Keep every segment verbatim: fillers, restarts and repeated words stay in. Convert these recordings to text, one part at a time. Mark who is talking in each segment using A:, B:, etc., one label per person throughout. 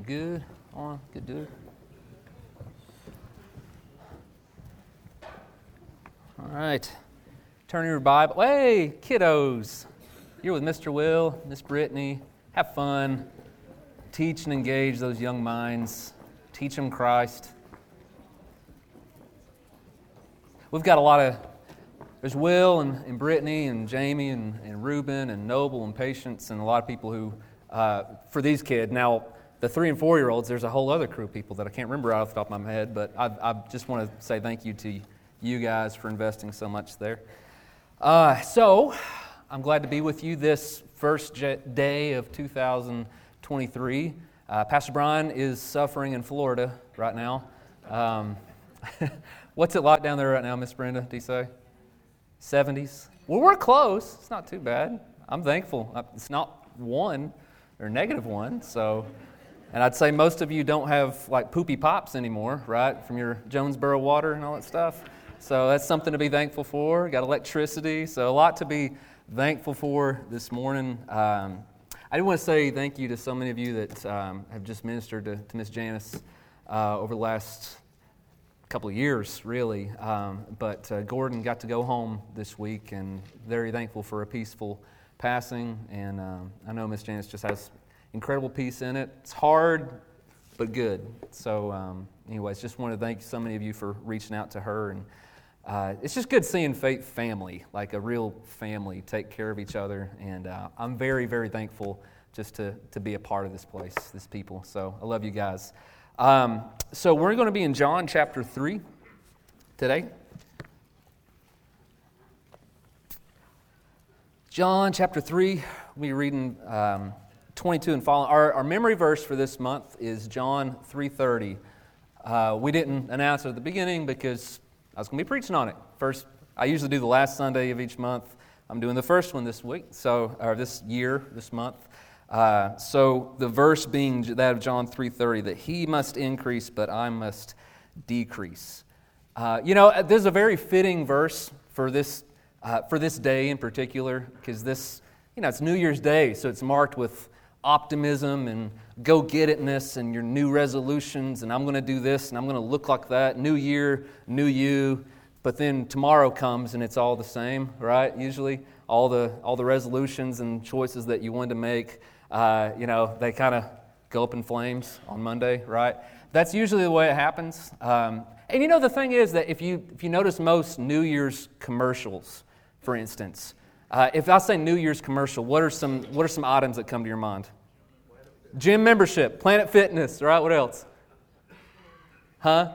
A: good? On, good, dude. All right. Turn your Bible. Hey, kiddos. You're with Mister Will, Miss Brittany. Have fun. Teach and engage those young minds. Teach them Christ. We've got a lot of, there's Will and, and Brittany and Jamie and, and Reuben and Noble and Patience and a lot of people who, uh, for these kids, now the three and four-year-olds, there's a whole other crew of people that I can't remember right off the top of my head, but I, I just want to say thank you to you guys for investing so much there. Uh, so, I'm glad to be with you this first day of two thousand twenty-three. Uh, Pastor Brian is suffering in Florida right now. Um, what's it like down there right now, Miss Brenda, do you say? seventies? Well, we're close. It's not too bad. I'm thankful. It's not one or negative one, so... And I'd say most of you don't have like poopy pops anymore, right, from your Jonesboro water and all that stuff. So that's something to be thankful for. Got electricity, so a lot to be thankful for this morning. Um, I do want to say thank you to so many of you that um, have just ministered to, to Miss Janice uh, over the last couple of years, really. Um, but uh, Gordon got to go home this week, and very thankful for a peaceful passing. And um, I know Miss Janice just has incredible peace in it. It's hard, but good. So, um, anyways, just want to thank so many of you for reaching out to her. And uh, it's just good seeing faith family, like a real family, take care of each other. And uh, I'm very, very thankful just to, to be a part of this place, this people. So I love you guys. Um, so we're going to be in John chapter three today. John chapter three, we'll be reading... Um, twenty-two and following. Our, our memory verse for this month is John three thirty. Uh, we didn't announce it at the beginning because I was going to be preaching on it. First, I usually do the last Sunday of each month. I'm doing the first one this week, so or this year, this month. Uh, so the verse being that of John three thirty, that he must increase, but I must decrease. Uh, you know, this is a very fitting verse for this uh, for this day in particular, because this, you know, it's New Year's Day, so it's marked with optimism and go-get-itness and your new resolutions, and I'm going to do this and I'm going to look like that. New year, new you. But then tomorrow comes and it's all the same, right? Usually, all the all the resolutions and choices that you wanted to make, uh, you know, they kind of go up in flames on Monday, right? That's usually the way it happens. Um, and you know, the thing is that if you if you notice most New Year's commercials, for instance. Uh, if I say New Year's commercial, what are some what are some items that come to your mind? Gym membership, Planet Fitness, right? What else? Huh?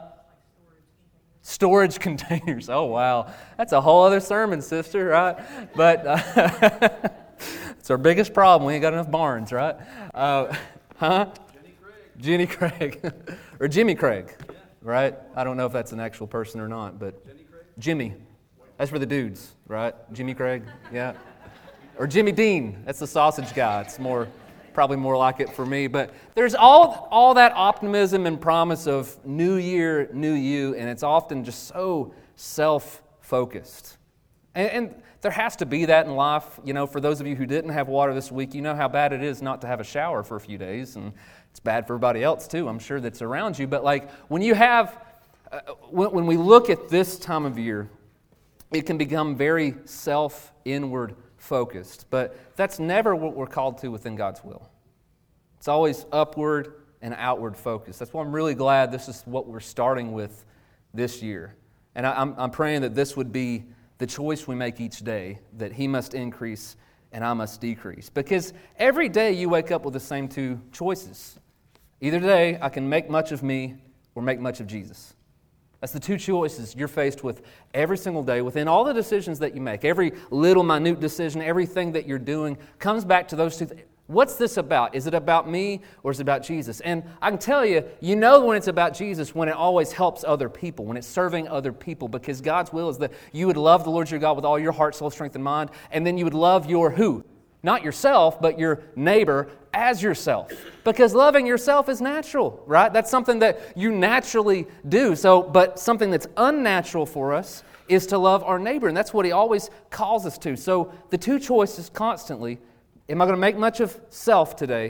A: Storage containers. Oh, wow. That's a whole other sermon, sister, right? But uh, it's our biggest problem. We ain't got enough barns, right? Uh, huh? Jenny Craig. Jenny Craig. Or Jimmy Craig, yeah. Right? I don't know if that's an actual person or not, but Jenny Craig? Jimmy. That's for the dudes, right? Jimmy Craig, yeah. Or Jimmy Dean, that's the sausage guy. It's more, probably more like it for me. But there's all all that optimism and promise of new year, new you, and it's often just so self-focused. And, and there has to be that in life. You know, for those of you who didn't have water this week, you know how bad it is not to have a shower for a few days, and it's bad for everybody else too, I'm sure, that's around you. But like when you have, uh, when, when we look at this time of year, it can become very self-inward focused, but that's never what we're called to within God's will. It's always upward and outward focused. That's why I'm really glad this is what we're starting with this year. And I, I'm, I'm praying that this would be the choice we make each day, that he must increase and I must decrease. Because every day you wake up with the same two choices. Either today I can make much of me or make much of Jesus. That's the two choices you're faced with every single day within all the decisions that you make. Every little minute decision, everything that you're doing comes back to those two things. What's this about? Is it about me or is it about Jesus? And I can tell you, you know when it's about Jesus when it always helps other people, when it's serving other people, because God's will is that you would love the Lord your God with all your heart, soul, strength, and mind, and then you would love your who? Not yourself, but your neighbor as yourself. Because loving yourself is natural, right? That's something that you naturally do. So, but something that's unnatural for us is to love our neighbor, and that's what he always calls us to. So the two choices constantly, am I going to make much of self today?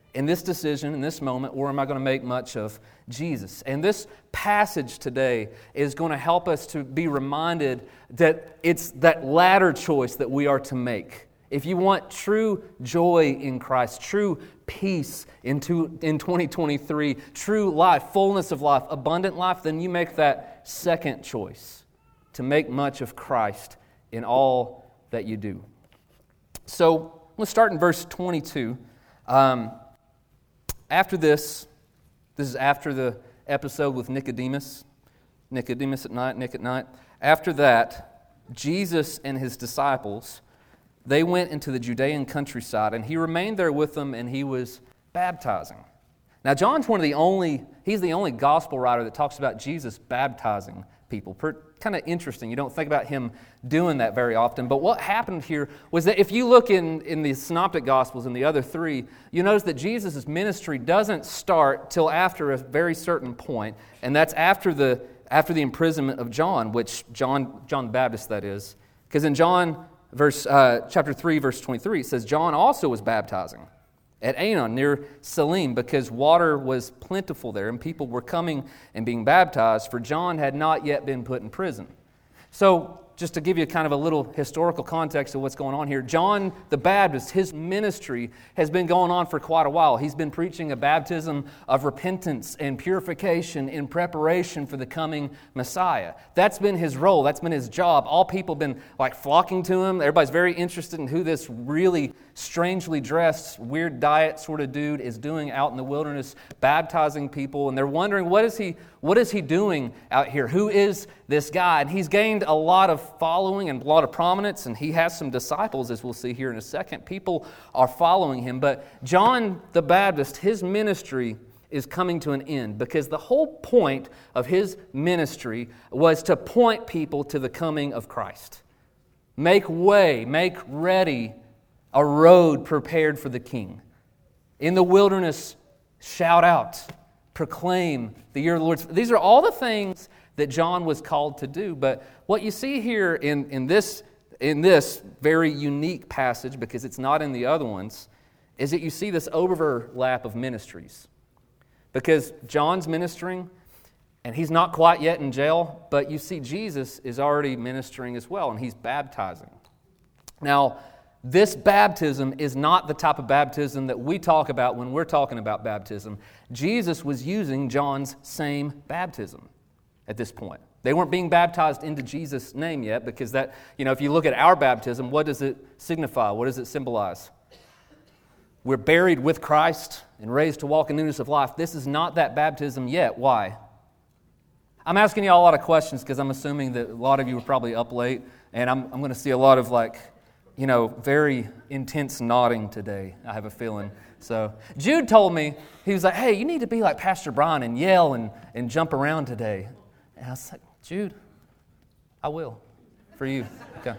A: in this decision, in this moment, or am I going to make much of Jesus? And this passage today is going to help us to be reminded that it's that latter choice that we are to make. If you want true joy in Christ, true peace in twenty twenty-three, true life, fullness of life, abundant life, then you make that second choice, to make much of Christ in all that you do. So let's start in verse twenty-two. Um, After this, this is after the episode with Nicodemus, Nicodemus at night, Nick at night. After that, Jesus and his disciples, they went into the Judean countryside, and he remained there with them, and he was baptizing. Now, John's one of the only, he's the only gospel writer that talks about Jesus baptizing people. Kind of interesting. You don't think about him doing that very often. But what happened here was that if you look in, in the Synoptic Gospels and the other three, you notice that Jesus' ministry doesn't start till after a very certain point, and that's after the after the imprisonment of John, which John John the Baptist, that is. Because in John verse uh, chapter three, verse twenty-three, it says, John also was baptizing at Aenon near Salim, because water was plentiful there and people were coming and being baptized, for John had not yet been put in prison. So, just to give you kind of a little historical context of what's going on here, John the Baptist, his ministry has been going on for quite a while. He's been preaching a baptism of repentance and purification in preparation for the coming Messiah. That's been his role. That's been his job. All people have been like flocking to him. Everybody's very interested in who this really strangely dressed, weird diet sort of dude is doing out in the wilderness, baptizing people. And they're wondering, what is he, what is he doing out here? Who is this guy? And he's gained a lot of following and a lot of prominence, and he has some disciples, as we'll see here in a second. People are following him. But John the Baptist, his ministry is coming to an end, because the whole point of his ministry was to point people to the coming of Christ. Make way, make ready a road prepared for the King. In the wilderness, shout out, proclaim the year of the Lord. These are all the things that John was called to do. But what you see here in, in, this, in this very unique passage, because it's not in the other ones, is that you see this overlap of ministries. Because John's ministering, and he's not quite yet in jail, but you see Jesus is already ministering as well, and he's baptizing. Now, this baptism is not the type of baptism that we talk about when we're talking about baptism. Jesus was using John's same baptism at this point. They weren't being baptized into Jesus' name yet, because that, you know, if you look at our baptism, what does it signify? What does it symbolize? We're buried with Christ and raised to walk in newness of life. This is not that baptism yet. Why? I'm asking you all a lot of questions because I'm assuming that a lot of you were probably up late, and I'm, I'm going to see a lot of like, you know, very intense nodding today, I have a feeling. So Jude told me, he was like, hey, you need to be like Pastor Brian and yell and, and jump around today. And I was like, Jude, I will, for you. Okay.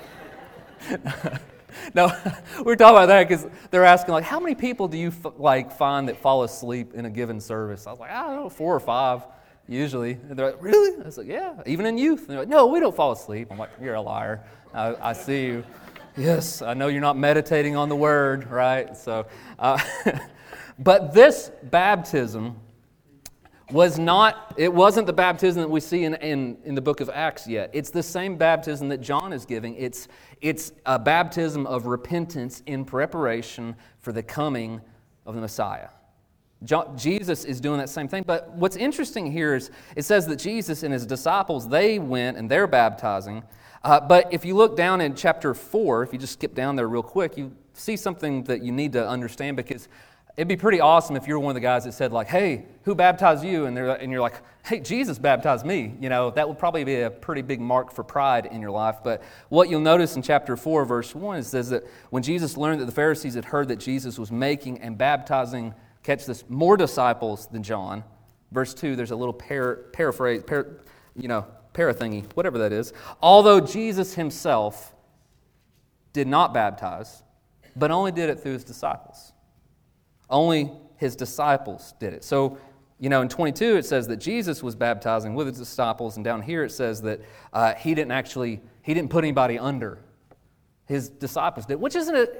A: No, we're talking about that because they're asking, like, how many people do you f- like find that fall asleep in a given service? I was like, I don't know, four or five, usually. And they're like, really? I was like, yeah, even in youth. And they're like, no, we don't fall asleep. I'm like, you're a liar. I, I see you. Yes, I know you're not meditating on the Word, right? So, uh, but this baptism was not, it wasn't the baptism that we see in, in, in the book of Acts yet. It's the same baptism that John is giving. It's, it's a baptism of repentance in preparation for the coming of the Messiah. John, Jesus is doing that same thing. But what's interesting here is it says that Jesus and his disciples, they went and they're baptizing. Uh, but if you look down in chapter four, if you just skip down there real quick, you see something that you need to understand, because it'd be pretty awesome if you're one of the guys that said, like, hey, who baptized you? And, they're, and you're like, hey, Jesus baptized me. You know, that would probably be a pretty big mark for pride in your life. But what you'll notice in chapter four, verse one, it says that when Jesus learned that the Pharisees had heard that Jesus was making and baptizing, catch this, more disciples than John. Verse two, there's a little par- paraphrase, par- you know, parathingy, whatever that is. Although Jesus himself did not baptize, but only did it through his disciples. Only his disciples did it. So, you know, in twenty-two it says that Jesus was baptizing with his disciples, and down here it says that uh, he didn't actually, he didn't put anybody under. His disciples did, which isn't a,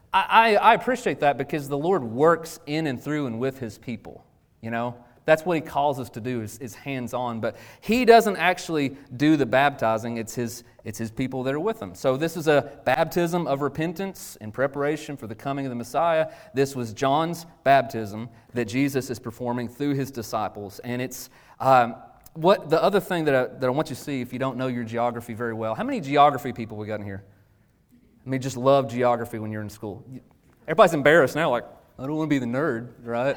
A: I, I appreciate that because the Lord works in and through and with His people, you know? That's what He calls us to do, is, is hands-on. But He doesn't actually do the baptizing. It's his, it's his people that are with Him. So this is a baptism of repentance in preparation for the coming of the Messiah. This was John's baptism that Jesus is performing through His disciples. And it's um, what the other thing that I, that I want you to see if you don't know your geography very well. How many geography people we got in here? I mean, just love geography when you're in school. Everybody's embarrassed now, like, I don't want to be the nerd, right?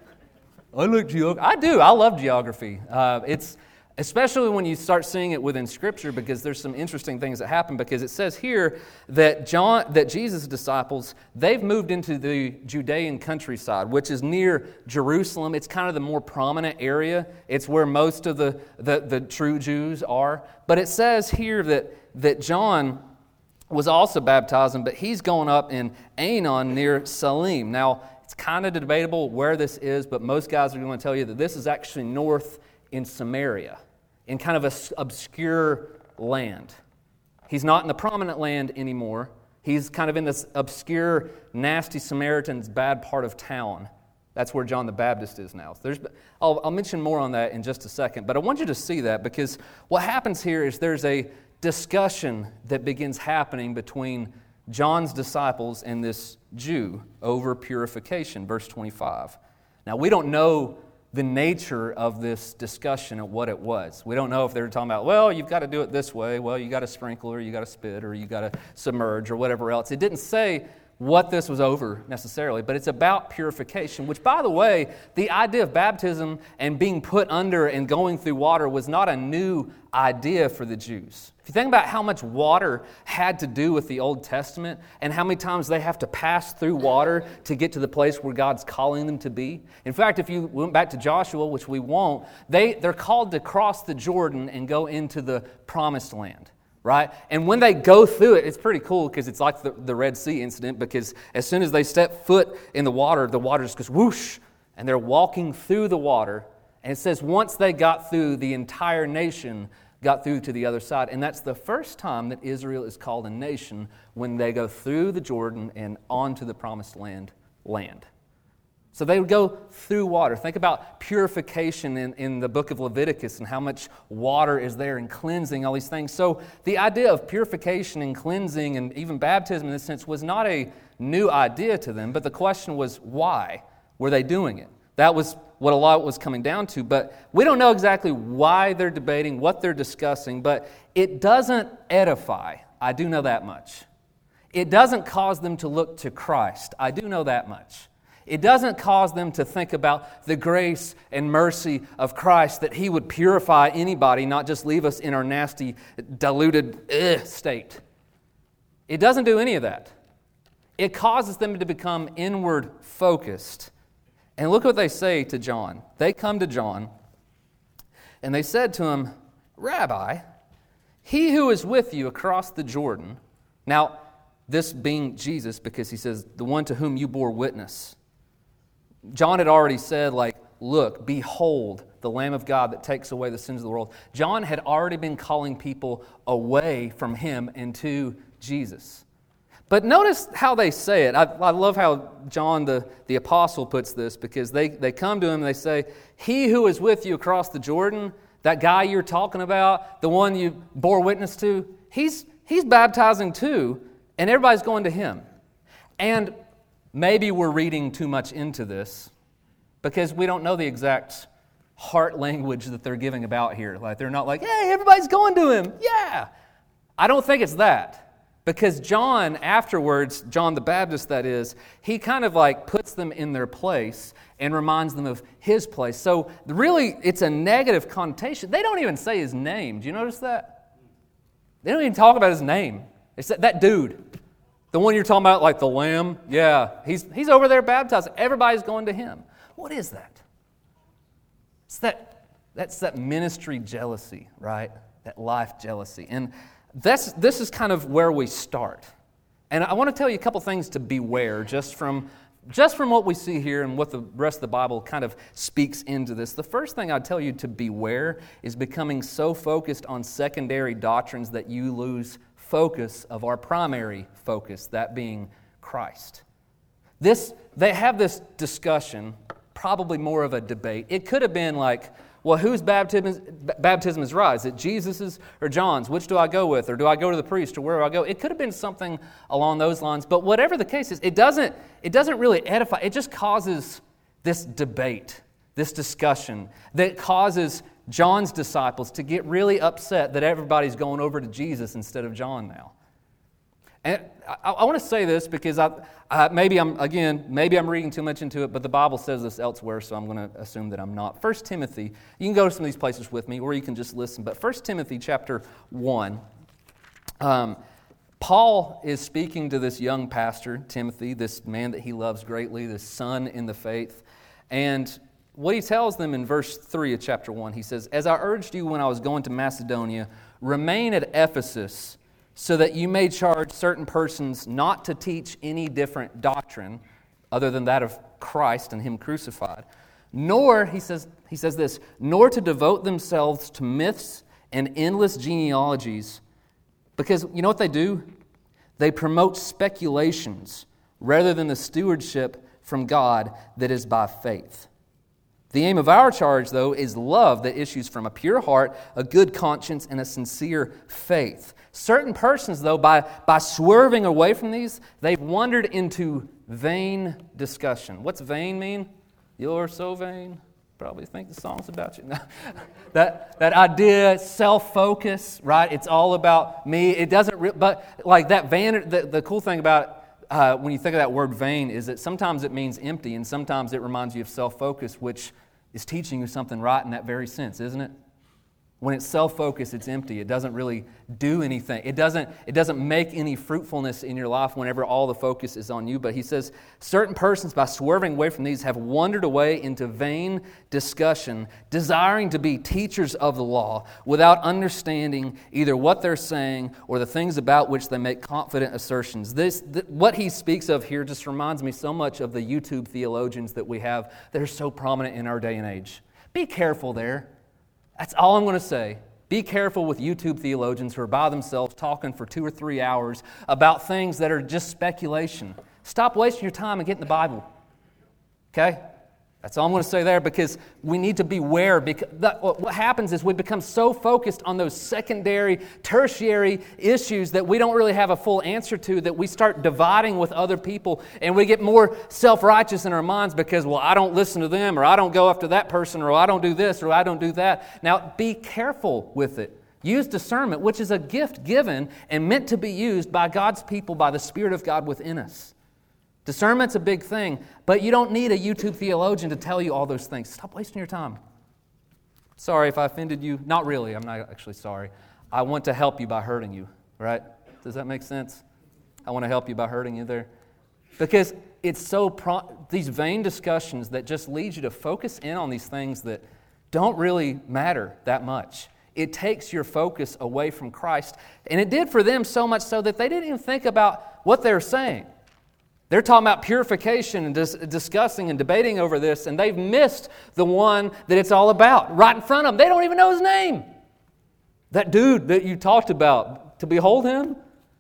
A: I like geography. I do. I love geography. Uh, it's especially when you start seeing it within Scripture, because there's some interesting things that happen. Because it says here that John, that Jesus' disciples, they've moved into the Judean countryside, which is near Jerusalem. It's kind of the more prominent area. It's where most of the the, the true Jews are. But it says here that that John was also baptizing, but he's going up in Aenon near Salim. Now, it's kind of debatable where this is, but most guys are going to tell you that this is actually north in Samaria, in kind of an obscure land. He's not in the prominent land anymore. He's kind of in this obscure, nasty Samaritan's bad part of town. That's where John the Baptist is now. There's, I'll, I'll mention more on that in just a second, but I want you to see that because what happens here is there's a discussion that begins happening between John's disciples and this Jew over purification, verse twenty-five. Now, we don't know the nature of this discussion and what it was. We don't know if they were talking about, well, you've got to do it this way, well, you got to sprinkle, or you got to spit, or you got to submerge, or whatever else. It didn't say what this was over necessarily, but it's about purification, which, by the way, the idea of baptism and being put under and going through water was not a new idea for the Jews. If you think about how much water had to do with the Old Testament and how many times they have to pass through water to get to the place where God's calling them to be. In fact, if you went back to Joshua, which we won't, they, they're called to cross the Jordan and go into the promised land. Right? And when they go through it, it's pretty cool because it's like the, the Red Sea incident, because as soon as they step foot in the water, the water just goes whoosh, and they're walking through the water. And it says once they got through, the entire nation got through to the other side. And that's the first time that Israel is called a nation, when they go through the Jordan and onto the promised land land. So they would go through water. Think about purification in, in the book of Leviticus and how much water is there and cleansing, all these things. So the idea of purification and cleansing and even baptism in this sense was not a new idea to them, but the question was, why were they doing it? That was what a lot was coming down to, but we don't know exactly why they're debating, what they're discussing, but it doesn't edify. I do know that much. It doesn't cause them to look to Christ. I do know that much. It doesn't cause them to think about the grace and mercy of Christ, that He would purify anybody, not just leave us in our nasty, diluted ugh, state. It doesn't do any of that. It causes them to become inward focused. And look what they say to John. They come to John, and they said to him, Rabbi, he who is with you across the Jordan. Now, this being Jesus, because he says, the one to whom you bore witness. John had already said, like, look, behold, the Lamb of God that takes away the sins of the world. John had already been calling people away from him and to Jesus. But notice how they say it. I, I love how John, the, the apostle, puts this, because they, they come to him and they say, he who is with you across the Jordan, that guy you're talking about, the one you bore witness to, he's he's baptizing too, and everybody's going to him. And maybe we're reading too much into this because we don't know the exact heart language that they're giving about here. Like, they're not like, hey, everybody's going to him. Yeah. I don't think it's that. Because John afterwards, John the Baptist that is, he kind of like puts them in their place and reminds them of his place. So really, it's a negative connotation. They don't even say his name. Do you notice that? They don't even talk about his name. They said, that dude. The one you're talking about, like the lamb, yeah, he's he's over there baptized. Everybody's going to him. What is that? It's that that's that ministry jealousy, right? That life jealousy. And that's this is kind of where we start. And I want to tell you a couple things to beware just from just from what we see here and what the rest of the Bible kind of speaks into this. The first thing I'd tell you to beware is becoming so focused on secondary doctrines that you lose focus of our primary focus, that being Christ. This, they have this discussion, probably more of a debate. It could have been like, well, whose baptism, baptism is right? Is it Jesus's or John's? Which do I go with? Or do I go to the priest? Or where do I go? It could have been something along those lines. But whatever the case is, it doesn't, it doesn't really edify. It just causes this debate, this discussion that causes John's disciples to get really upset that everybody's going over to Jesus instead of John now. And I, I want to say this because I, I, maybe I'm, again, maybe I'm reading too much into it, but the Bible says this elsewhere, so I'm going to assume that I'm not. First Timothy, you can go to some of these places with me, or you can just listen, but First Timothy chapter one, um, Paul is speaking to this young pastor, Timothy, this man that he loves greatly, this son in the faith, and what he tells them in verse three of chapter one, he says, "As I urged you when I was going to Macedonia, remain at Ephesus, so that you may charge certain persons not to teach any different doctrine other than that of Christ and Him crucified. Nor," he says, he says this, "nor to devote themselves to myths and endless genealogies." Because you know what they do? They promote speculations rather than the stewardship from God that is by faith. The aim of our charge, though, is love that issues from a pure heart, a good conscience, and a sincere faith. Certain persons, though, by, by swerving away from these, they've wandered into vain discussion. What's vain mean? You're so vain. Probably think the song's about you. that that idea, self-focus, right? It's all about me. It doesn't, re- but like that vain. The, the cool thing about uh, when you think of that word vain is that sometimes it means empty, and sometimes it reminds you of self-focus, which is teaching you something right in that very sense, isn't it? When it's self-focused, it's empty. It doesn't really do anything. It doesn't, it doesn't make any fruitfulness in your life whenever all the focus is on you. But he says, certain persons, by swerving away from these, have wandered away into vain discussion, desiring to be teachers of the law, without understanding either what they're saying or the things about which they make confident assertions. This, th- what he speaks of here just reminds me so much of the YouTube theologians that we have that are so prominent in our day and age. Be careful there. That's all I'm going to say. Be careful with YouTube theologians who are by themselves talking for two or three hours about things that are just speculation. Stop wasting your time and get in the Bible. Okay? That's all I'm going to say there, because we need to beware. Because that, what happens is we become so focused on those secondary, tertiary issues that we don't really have a full answer to, that we start dividing with other people, and we get more self-righteous in our minds because, well, I don't listen to them, or I don't go after that person, or I don't do this, or I don't do that. Now, be careful with it. Use discernment, which is a gift given and meant to be used by God's people, by the Spirit of God within us. Discernment's a big thing, but you don't need a YouTube theologian to tell you all those things. Stop wasting your time. Sorry if I offended you. Not really. I'm not actually sorry. I want to help you by hurting you, right? Does that make sense? I want to help you by hurting you there. Because it's so, pro- these vain discussions that just lead you to focus in on these things that don't really matter that much. It takes your focus away from Christ. And it did for them so much so that they didn't even think about what they were saying. They're talking about purification and dis- discussing and debating over this, and they've missed the one that it's all about right in front of them. They don't even know his name. That dude that you talked about, to behold him,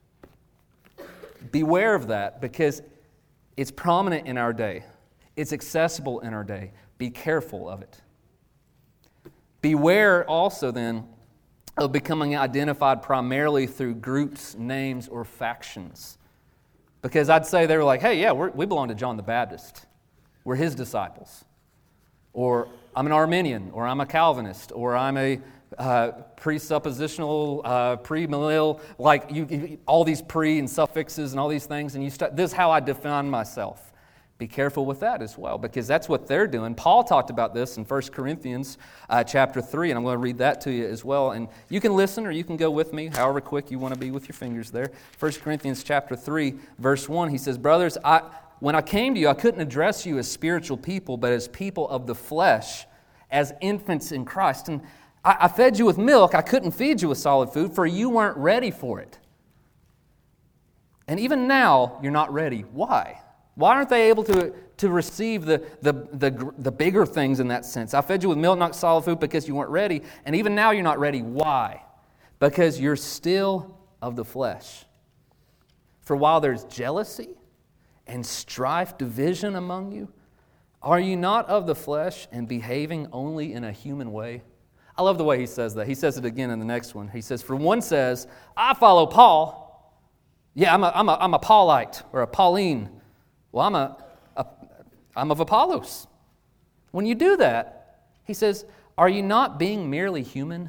A: beware of that, because it's prominent in our day. It's accessible in our day. Be careful of it. Beware also then of becoming identified primarily through groups, names, or factions. Because I'd say they were like, hey, yeah, we're, we belong to John the Baptist. We're his disciples. Or I'm an Arminian, or I'm a Calvinist, or I'm a uh, presuppositional, uh, premillennial, like you, you, all these pre and suffixes and all these things, and you start, this is how I define myself. Be careful with that as well, because that's what they're doing. Paul talked about this in First Corinthians uh, chapter three, and I'm going to read that to you as well. And you can listen or you can go with me, however quick you want to be with your fingers there. First Corinthians chapter three, verse one, he says, "Brothers, I, when I came to you, I couldn't address you as spiritual people, but as people of the flesh, as infants in Christ. And I, I fed you with milk, I couldn't feed you with solid food, for you weren't ready for it. And even now, you're not ready. Why? Why aren't they able to, to receive the, the, the, the bigger things in that sense? I fed you with milk, not solid food, because you weren't ready. And even now you're not ready. Why? Because you're still of the flesh. For while there's jealousy and strife, division among you? Are you not of the flesh and behaving only in a human way? I love the way he says that. He says it again in the next one. He says, for one says, I follow Paul. Yeah, I'm a, I'm a, I'm a Paulite or a Pauline. Well, I'm, a, a, I'm of Apollos. When you do that, he says, are you not being merely human?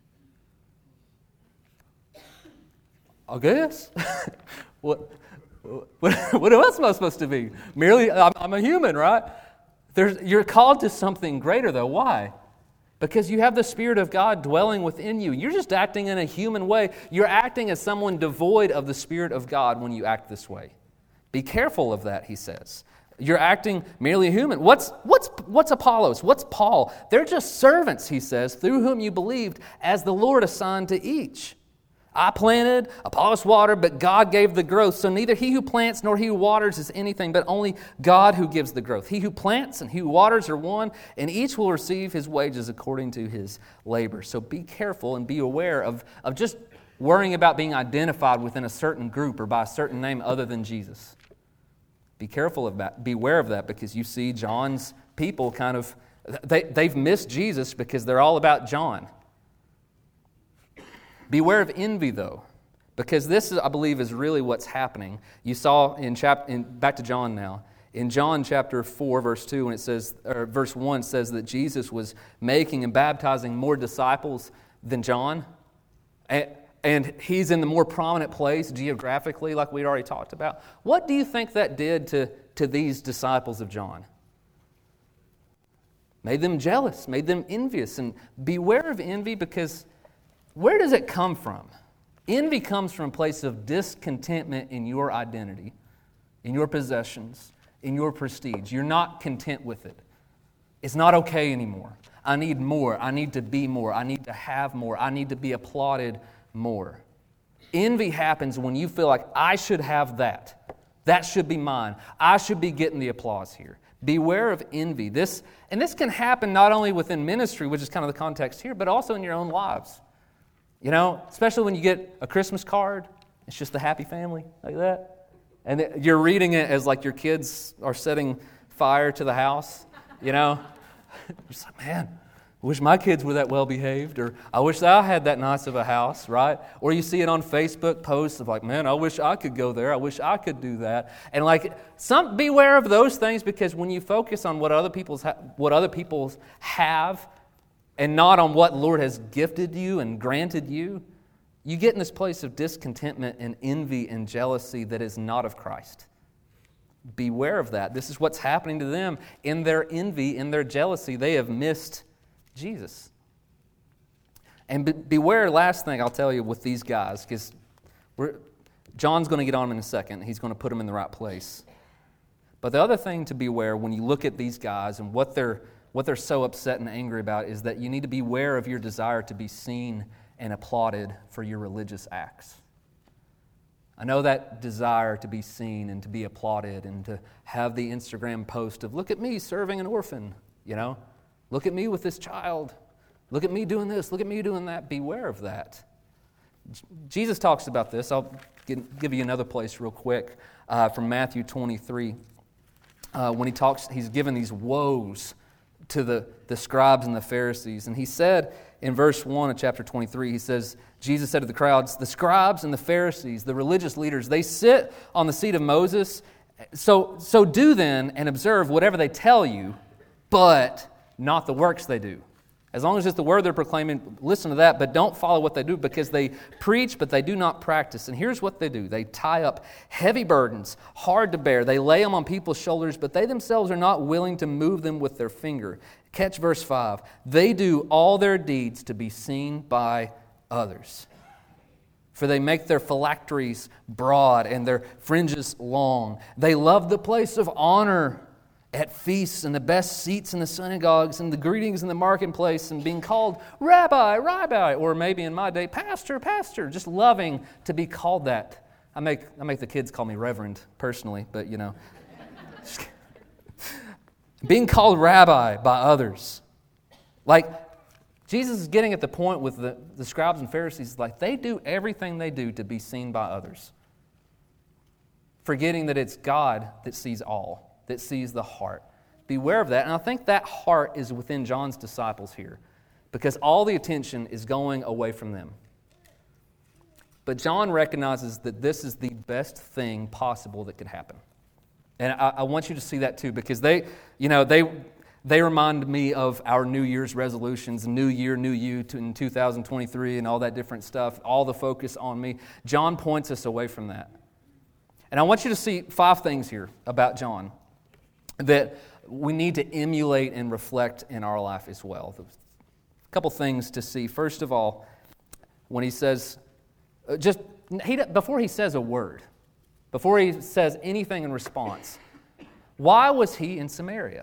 A: I guess. what, what, what else am I supposed to be? Merely, I'm, I'm a human, right? There's, you're called to something greater, though. Why? Because you have the Spirit of God dwelling within you. You're just acting in a human way. You're acting as someone devoid of the Spirit of God when you act this way. Be careful of that, he says. You're acting merely human. What's, what's, what's Apollos? What's Paul? They're just servants, he says, through whom you believed, as the Lord assigned to each. I planted, Apollos watered, but God gave the growth. So neither he who plants nor he who waters is anything, but only God who gives the growth. He who plants and he who waters are one, and each will receive his wages according to his labor. So be careful and be aware of, of just worrying about being identified within a certain group or by a certain name other than Jesus. Be careful of that. Beware of that, because you see John's people kind of, they, they've missed Jesus because they're all about John. Beware of envy, though, because this, is, I believe, is really what's happening. You saw in chapter, in, back to John now, in John chapter four, verse two, when it says, or verse one says that Jesus was making and baptizing more disciples than John, and, and he's in the more prominent place geographically, like we already talked about. What do you think that did to, to these disciples of John? Made them jealous, made them envious, and beware of envy, because where does it come from? Envy comes from a place of discontentment in your identity, in your possessions, in your prestige. You're not content with it. It's not okay anymore. I need more. I need to be more. I need to have more. I need to be applauded more. Envy happens when you feel like, I should have that. That should be mine. I should be getting the applause here. Beware of envy. This, and this can happen not only within ministry, which is kind of the context here, but also in your own lives. You know, especially when you get a Christmas card, it's just the happy family, like that. And you're reading it as like your kids are setting fire to the house, you know. You're just like, man, I wish my kids were that well behaved, or I wish I had that nice of a house, right? Or you see it on Facebook posts of like, man, I wish I could go there. I wish I could do that. And like, some beware of those things, because when you focus on what other people's ha- what other people have, and not on what Lord has gifted you and granted you, you get in this place of discontentment and envy and jealousy that is not of Christ. Beware of that. This is what's happening to them in their envy, in their jealousy. They have missed Jesus. And be- beware, last thing I'll tell you with these guys, because John's going to get on them in a second. He's going to put them in the right place. But the other thing to beware when you look at these guys and what they're What they're so upset and angry about is that you need to beware of your desire to be seen and applauded for your religious acts. I know that desire to be seen and to be applauded and to have the Instagram post of, look at me serving an orphan, you know? Look at me with this child. Look at me doing this. Look at me doing that. Beware of that. Jesus talks about this. I'll give you another place real quick uh, from Matthew twenty-three. Uh, when he talks, he's given these woes to the, the scribes and the Pharisees. And he said in verse one of chapter twenty-three, he says, Jesus said to the crowds, the scribes and the Pharisees, the religious leaders, they sit on the seat of Moses. So, so do then and observe whatever they tell you, but not the works they do. As long as it's the word they're proclaiming, listen to that, but don't follow what they do, because they preach, but they do not practice. And here's what they do. They tie up heavy burdens, hard to bear. They lay them on people's shoulders, but they themselves are not willing to move them with their finger. Catch verse five. They do all their deeds to be seen by others. For they make their phylacteries broad and their fringes long. They love the place of honor at feasts and the best seats in the synagogues and the greetings in the marketplace and being called Rabbi, Rabbi, or maybe in my day, Pastor, Pastor, just loving to be called that. I make I make the kids call me Reverend personally, but you know. Being called Rabbi by others. Like, Jesus is getting at the point with the, the scribes and Pharisees, like they do everything they do to be seen by others. forgetting that it's God that sees all, that sees the heart. Beware of that. And I think that heart is within John's disciples here, because all the attention is going away from them. But John recognizes that this is the best thing possible that could happen. And I, I want you to see that too, because they, you know, they they remind me of our New Year's resolutions, New Year, New You in two thousand twenty-three and all that different stuff, all the focus on me. John points us away from that. And I want you to see five things here about John that we need to emulate and reflect in our life as well. A couple things to see. First of all, when he says, just he, before he says a word, before he says anything in response, why was he in Samaria?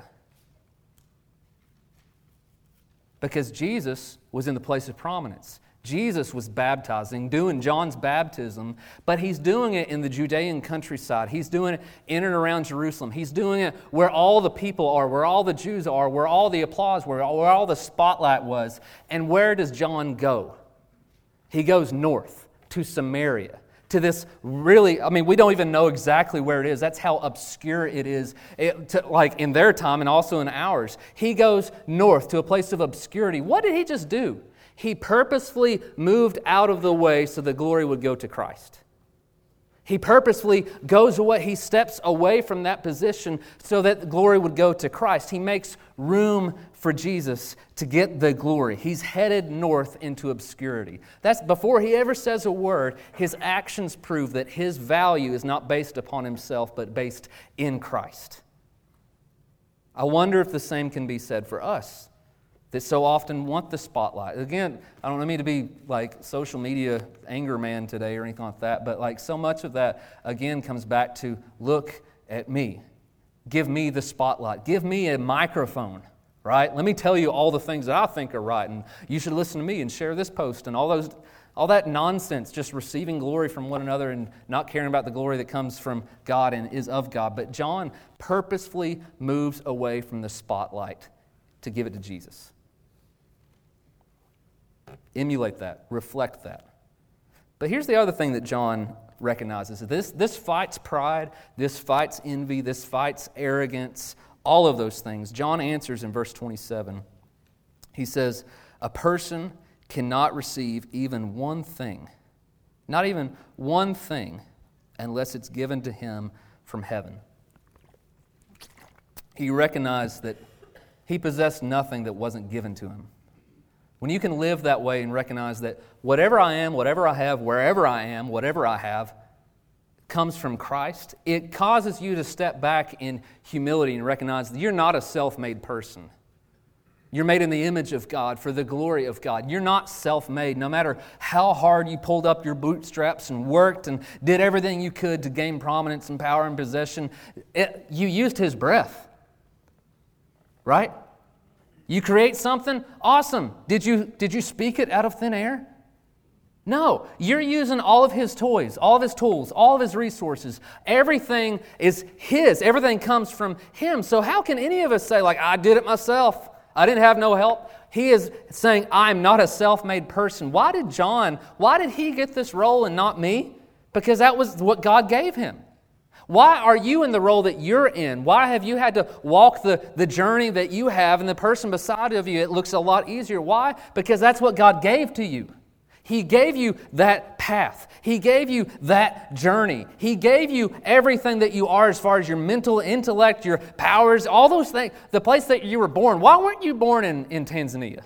A: Because Jesus was in the place of prominence. Jesus was baptizing, doing John's baptism, but he's doing it in the Judean countryside. He's doing it in and around Jerusalem. He's doing it where all the people are, where all the Jews are, where all the applause were, where all the spotlight was. And where does John go? He goes north to Samaria, to this really, I mean, we don't even know exactly where it is. That's how obscure it is, it, to, like in their time and also in ours. He goes north to a place of obscurity. What did he just do? He purposefully moved out of the way so the glory would go to Christ. He purposefully goes away, he steps away from that position so that the glory would go to Christ. He makes room for Jesus to get the glory. He's headed north into obscurity. That's before he ever says a word, his actions prove that his value is not based upon himself, but based in Christ. I wonder if the same can be said for us, that so often want the spotlight. Again, I don't mean to be like social media anger man today or anything like that, but like so much of that, again, comes back to look at me. Give me the spotlight. Give me a microphone, right? Let me tell you all the things that I think are right, and you should listen to me and share this post and all those, all that nonsense, just receiving glory from one another and not caring about the glory that comes from God and is of God. But John purposefully moves away from the spotlight to give it to Jesus. Emulate that. Reflect that. But here's the other thing that John recognizes. This, this fights pride. This fights envy. This fights arrogance. All of those things. John answers in verse twenty-seven. He says, a person cannot receive even one thing, not even one thing, unless it's given to him from heaven. He recognized that he possessed nothing that wasn't given to him. When you can live that way and recognize that whatever I am, whatever I have, wherever I am, whatever I have, comes from Christ, it causes you to step back in humility and recognize that you're not a self-made person. You're made in the image of God for the glory of God. You're not self-made. No matter how hard you pulled up your bootstraps and worked and did everything you could to gain prominence and power and possession, it, you used His breath. Right? You create something? Awesome. Did you, did you speak it out of thin air? No. You're using all of His toys, all of His tools, all of His resources. Everything is His. Everything comes from Him. So how can any of us say, like, I did it myself. I didn't have no help. He is saying, I'm not a self-made person. Why did John, why did he get this role and not me? Because that was what God gave him. Why are you in the role that you're in? Why have you had to walk the, the journey that you have, and the person beside of you, it looks a lot easier? Why? Because that's what God gave to you. He gave you that path. He gave you that journey. He gave you everything that you are as far as your mental intellect, your powers, all those things, the place that you were born. Why weren't you born in, in Tanzania?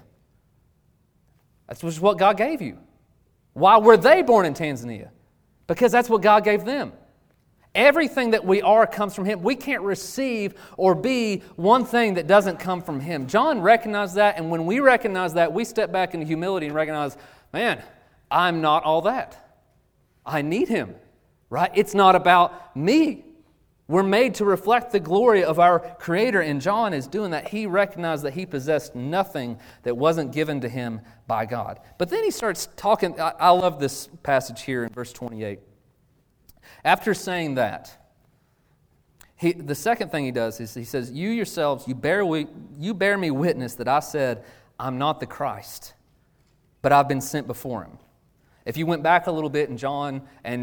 A: That's just what God gave you. Why were they born in Tanzania? Because that's what God gave them. Everything that we are comes from Him. We can't receive or be one thing that doesn't come from Him. John recognized that, and when we recognize that, we step back into humility and recognize, man, I'm not all that. I need Him, right? It's not about me. We're made to reflect the glory of our Creator, and John is doing that. He recognized that he possessed nothing that wasn't given to him by God. But then he starts talking. I, I love this passage here in verse twenty-eight. After saying that, he, the second thing he does is he says, you yourselves, you bear, we, you bear me witness that I said, I'm not the Christ, but I've been sent before Him. If you went back a little bit in John, and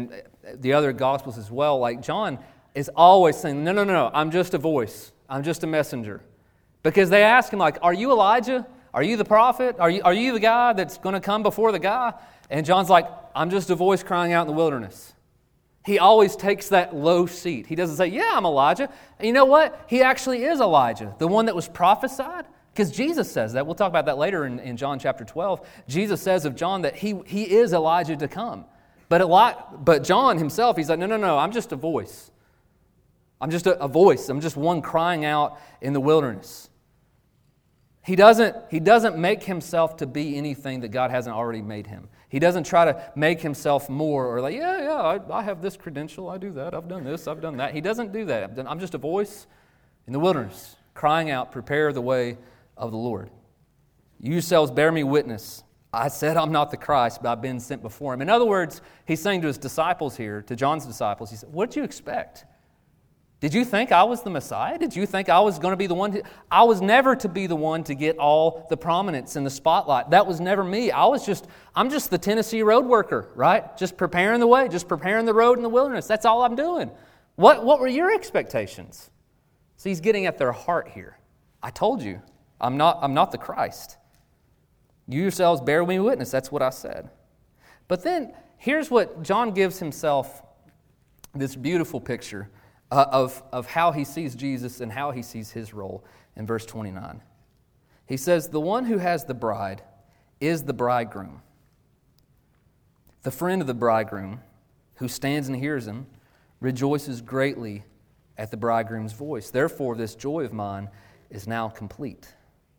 A: the other Gospels as well, like John is always saying, no, no, no, no, I'm just a voice. I'm just a messenger. Because they ask him, like, are you Elijah? Are you the prophet? Are you, are you the guy that's going to come before the guy? And John's like, I'm just a voice crying out in the wilderness. He always takes that low seat. He doesn't say, yeah, I'm Elijah. And you know what? He actually is Elijah, the one that was prophesied. Because Jesus says that. We'll talk about that later in, in John chapter twelve. Jesus says of John that he, he is Elijah to come. But, a lot, but John himself, he's like, no, no, no, I'm just a voice. I'm just a, a voice. I'm just one crying out in the wilderness. He doesn't, he doesn't make himself to be anything that God hasn't already made him. He doesn't try to make himself more or like, yeah, yeah, I, I have this credential, I do that, I've done this, I've done that. He doesn't do that. I'm just a voice in the wilderness, crying out, prepare the way of the Lord. You yourselves bear me witness. I said I'm not the Christ, but I've been sent before him. In other words, he's saying to his disciples here, to John's disciples, he said, what did you expect? Did you think I was the Messiah? Did you think I was going to be the one? To, I was never to be the one to get all the prominence and the spotlight. That was never me. I was just, I'm just the Tennessee road worker, right? Just preparing the way, just preparing the road in the wilderness. That's all I'm doing. What, what were your expectations? See, he's getting at their heart here. I told you, I'm not, I'm not the Christ. You yourselves bear me witness. That's what I said. But then here's what John gives himself, this beautiful picture Uh, of, of how he sees Jesus and how he sees his role in verse twenty-nine. He says, the one who has the bride is the bridegroom. The friend of the bridegroom who stands and hears him rejoices greatly at the bridegroom's voice. Therefore, this joy of mine is now complete.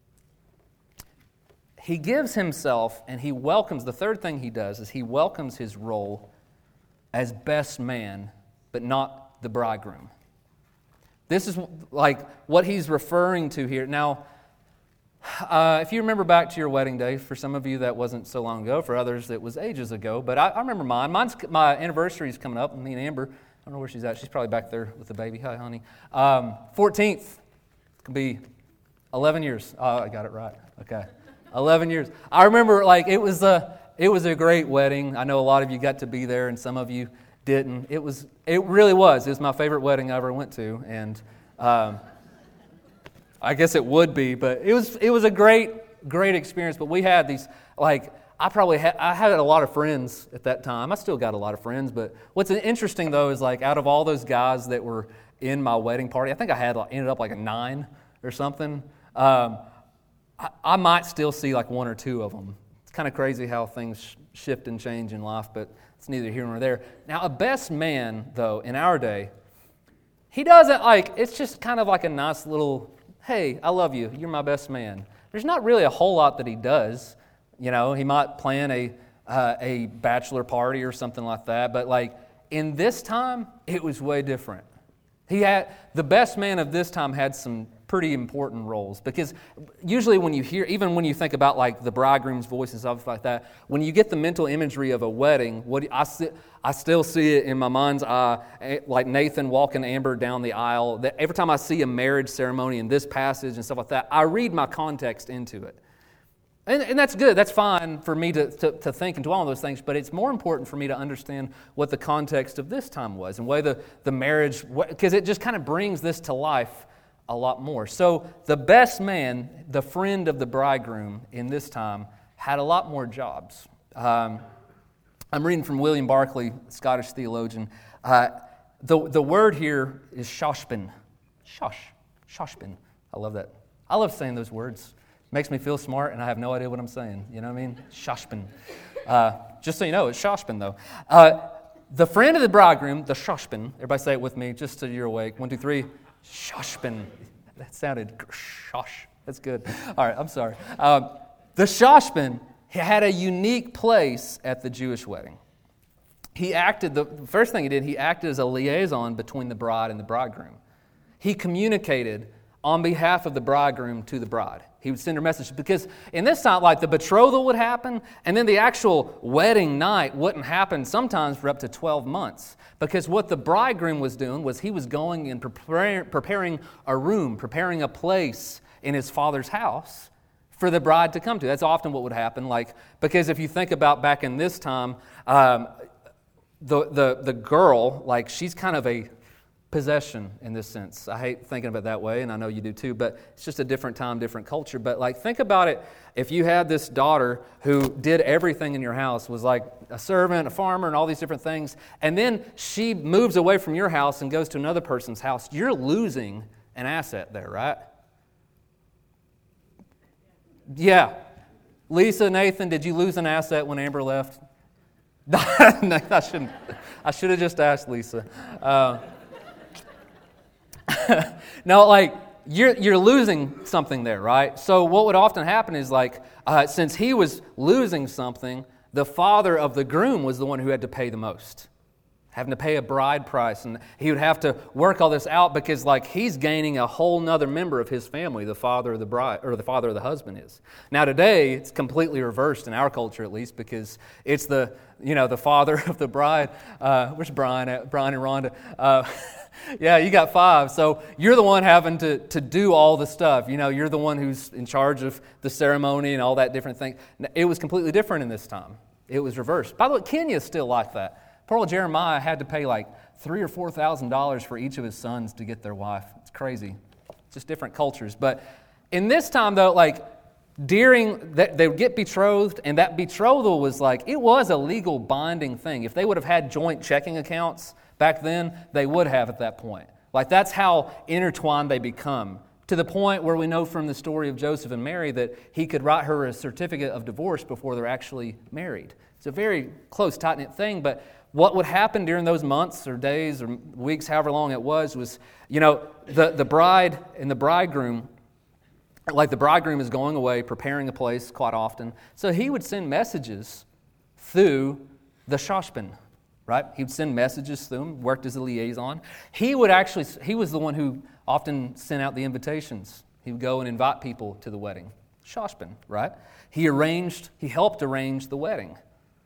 A: He gives himself and he welcomes, the third thing he does is he welcomes his role as best man, but not the bridegroom. This is like what he's referring to here. Now, uh, if you remember back to your wedding day, for some of you that wasn't so long ago, for others it was ages ago, but I, I remember mine. Mine's, my anniversary is coming up, me and Amber. I don't know where she's at. She's probably back there with the baby. Hi, honey. Um, fourteenth. It could be eleven years. Oh, I got it right. Okay. eleven years. I remember like it was a, it was a great wedding. I know a lot of you got to be there and some of you didn't. It was. It really was. It was my favorite wedding I ever went to, and um, I guess it would be. But it was. It was a great, great experience. But we had these. Like I probably had. I had a lot of friends at that time. I still got a lot of friends. But what's interesting though is like out of all those guys that were in my wedding party, I think I had like, ended up like a nine or something. Um, I, I might still see like one or two of them. It's kind of crazy how things shift and change in life, but it's neither here nor there. Now, a best man, though, in our day, he doesn't like, it's just kind of like a nice little, hey, I love you, you're my best man. There's not really a whole lot that he does. You know, he might plan a uh, a bachelor party or something like that, but like in this time, it was way different. He had, the best man of this time had some pretty important roles, because usually when you hear, even when you think about like the bridegroom's voice and stuff like that, when you get the mental imagery of a wedding, what I see, I still see it in my mind's eye, like Nathan walking Amber down the aisle. That every time I see a marriage ceremony in this passage and stuff like that, I read my context into it. And, and that's good. That's fine for me to, to, to think and dwell on those things, but it's more important for me to understand what the context of this time was and why the, the marriage, because it just kind of brings this to life a lot more. So the best man, the friend of the bridegroom in this time, had a lot more jobs. Um, I'm reading from William Barclay, Scottish theologian. Uh, the, the word here is shoshpin. Shosh. Shoshpin. I love that. I love saying those words. Makes me feel smart, and I have no idea what I'm saying. You know what I mean? Shoshpin. Uh, just so you know, it's shoshpin, though. Uh, the friend of the bridegroom, the shoshpin. Everybody say it with me, just so you're awake. One, two, three. Shoshpin. That sounded shosh. That's good. All right, I'm sorry. Um, the shoshpin had a unique place at the Jewish wedding. He acted, the first thing he did, he acted as a liaison between the bride and the bridegroom. He communicated on behalf of the bridegroom to the bride. He would send her messages, because in this time, like the betrothal would happen, and then the actual wedding night wouldn't happen sometimes for up to twelve months. Because what the bridegroom was doing was he was going and preparing, preparing a room, preparing a place in his father's house for the bride to come to. That's often what would happen. Like, because if you think about back in this time, um, the, the, the girl, like she's kind of a possession in this sense. I hate thinking of it that way, and I know you do too, but it's just a different time, different culture. But like, think about it. If you had this daughter who did everything in your house, was like a servant, a farmer, and all these different things, and then she moves away from your house and goes to another person's house, you're losing an asset there, right? Yeah. Lisa, Nathan, did you lose an asset when Amber left? No, I shouldn't. I should have just asked Lisa. Uh, no, like, you're you're losing something there, right? So what would often happen is, like, uh, since he was losing something, the father of the groom was the one who had to pay the most, having to pay a bride price, and he would have to work all this out because, like, he's gaining a whole nother member of his family, the father of the bride, or the father of the husband is. Now today, it's completely reversed in our culture, at least, because it's the, you know, the father of the bride. Uh, where's Brian at? Brian and Rhonda. Uh, yeah, you got five. So you're the one having to, to do all the stuff. You know, you're the one who's in charge of the ceremony and all that different thing. It was completely different in this time. It was reversed. By the way, Kenya's still like that. Poor old Jeremiah had to pay like three or four thousand dollars for each of his sons to get their wife. It's crazy. It's just different cultures. But in this time, though, like during that, they would get betrothed, and that betrothal was like, it was a legal binding thing. If they would have had joint checking accounts back then, they would have at that point. Like, that's how intertwined they become, to the point where we know from the story of Joseph and Mary that he could write her a certificate of divorce before they're actually married. It's a very close, tight-knit thing, but what would happen during those months or days or weeks, however long it was, was, you know, the, the bride and the bridegroom, like the bridegroom is going away, preparing a place quite often, so he would send messages through the shoshpin. Right? He would send messages through him, worked as a liaison. He would actually, he was the one who often sent out the invitations. He would go and invite people to the wedding. Shoshpin, right? He arranged, he helped arrange the wedding.